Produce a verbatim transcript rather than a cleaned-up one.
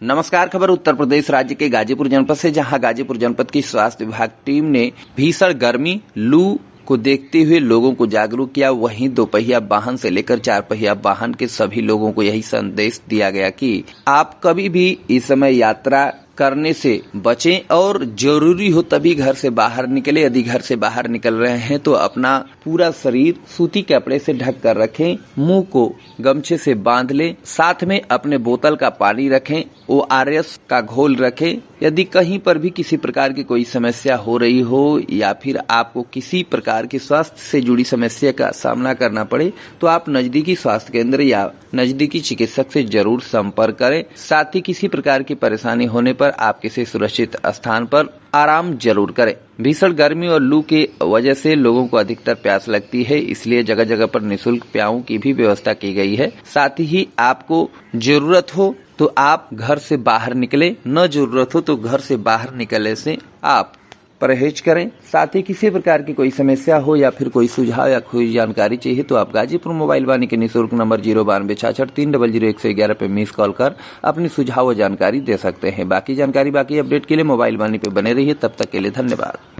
नमस्कार। खबर उत्तर प्रदेश राज्य के गाजीपुर जनपद से, जहां गाजीपुर जनपद की स्वास्थ्य विभाग टीम ने भीषण गर्मी लू को देखते हुए लोगों को जागरूक किया। वहीं दोपहिया वाहन से लेकर चार पहिया वाहन के सभी लोगों को यही संदेश दिया गया कि आप कभी भी इस समय यात्रा करने से बचें और जरूरी हो तभी घर से बाहर निकले। यदि घर से बाहर निकल रहे हैं तो अपना पूरा शरीर सूती कपड़े से ढक कर रखें, मुंह को गमछे से बांध लें, साथ में अपने बोतल का पानी रखें, ओ आर एस का घोल रखें। यदि कहीं पर भी किसी प्रकार की कोई समस्या हो रही हो या फिर आपको किसी प्रकार की स्वास्थ्य से जुड़ी समस्या का सामना करना पड़े तो आप नजदीकी स्वास्थ्य केंद्र या नजदीकी चिकित्सक से जरूर संपर्क करें। साथ ही किसी प्रकार की परेशानी होने पर आप किसी सुरक्षित स्थान पर आराम जरूर करें। भीषण गर्मी और लू के वजह से लोगों को अधिकतर प्यास लगती है, इसलिए जगह जगह पर निःशुल्क प्याऊ की भी व्यवस्था की गई है। साथ ही आपको जरूरत हो तो आप घर से बाहर निकले, न जरूरत हो तो घर से बाहर निकलने से आप परहेज करें। साथ ही किसी प्रकार की कोई समस्या हो या फिर कोई सुझाव या कोई जानकारी चाहिए तो आप गाजीपुर मोबाइल वाणी के निःशुल्क नंबर जीरो बानवे छाछठ तीन डबल जीरो एक सौ ग्यारह पे मिस कॉल कर अपनी सुझाव व जानकारी दे सकते हैं। बाकी जानकारी बाकी अपडेट के लिए मोबाइल वाणी पे बने रहिए। तब तक के लिए धन्यवाद।